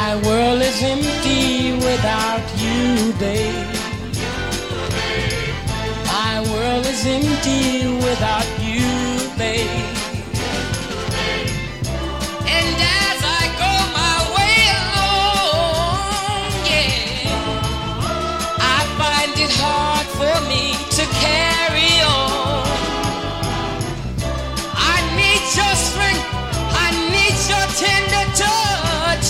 My world is empty without you, babe. My world is empty without you, babe. And as I go my way alone, yeah, I find it hard for me to carry on. I need your strength, I need your tender touch.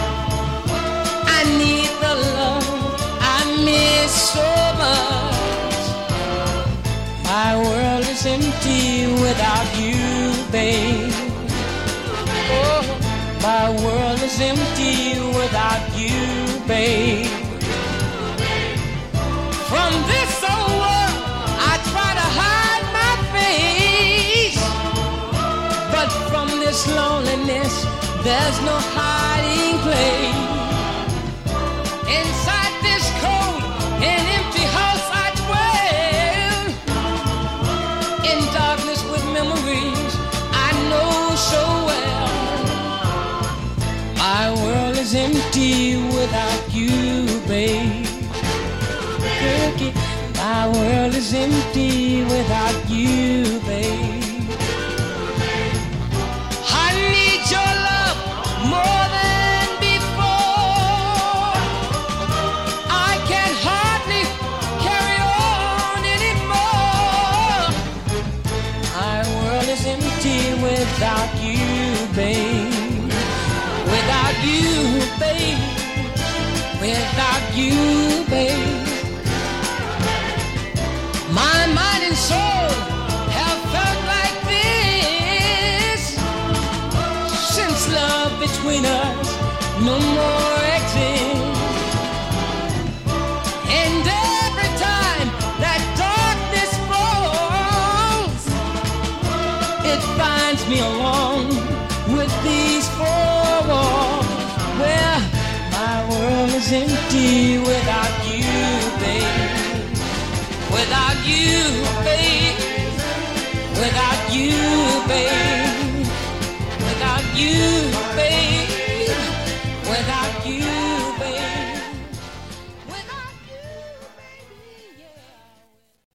I need the love I miss so much. My world is empty without you, babe. Oh, my world is empty without you, babe. From this old world, I try to hide my face, but from this loneliness, there's no hiding place. Inside this cold and empty house I dwell, in darkness with memories I know so well. My world is empty without you, babe. Cookie, my world is empty without you, babe. I need your love more than before. I can hardly carry on anymore. My world is empty without you, babe. Without you, babe. Without you, babe. My mind and soul have felt like this since love between us no more exists. And every time that darkness falls, it finds me alone with these four walls, where my world is empty without you, babe. Without you, babe. Without you, babe. Without you.